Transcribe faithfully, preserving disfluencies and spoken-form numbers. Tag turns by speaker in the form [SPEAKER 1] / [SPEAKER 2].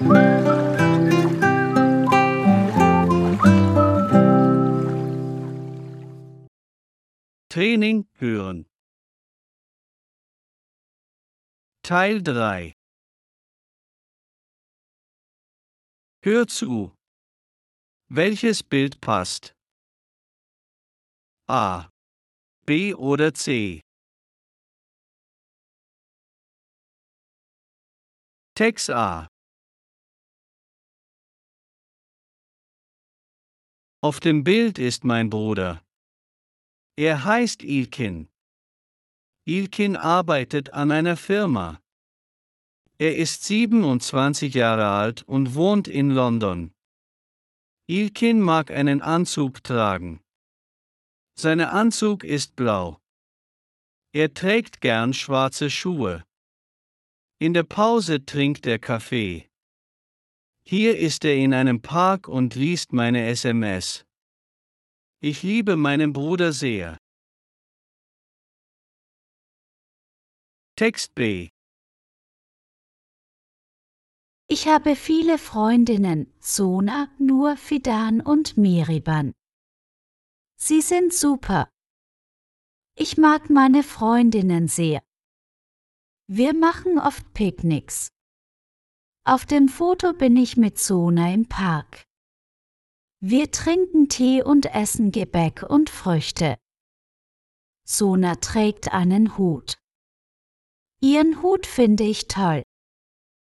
[SPEAKER 1] Training hören. Teil drei. Hör zu. Welches Bild passt? A, B oder C? Text A. Auf dem Bild ist mein Bruder. Er heißt Ilkin. Ilkin arbeitet an einer Firma. Er ist siebenundzwanzig Jahre alt und wohnt in London. Ilkin mag einen Anzug tragen. Sein Anzug ist blau. Er trägt gern schwarze Schuhe. In der Pause trinkt er Kaffee. Hier ist er in einem Park und liest meine S M S. Ich liebe meinen Bruder sehr. Text B.
[SPEAKER 2] Ich habe viele Freundinnen, Sona, Nur, Fidan und Miriban. Sie sind super. Ich mag meine Freundinnen sehr. Wir machen oft Picknicks. Auf dem Foto bin ich mit Sona im Park. Wir trinken Tee und essen Gebäck und Früchte. Sona trägt einen Hut. Ihren Hut finde ich toll.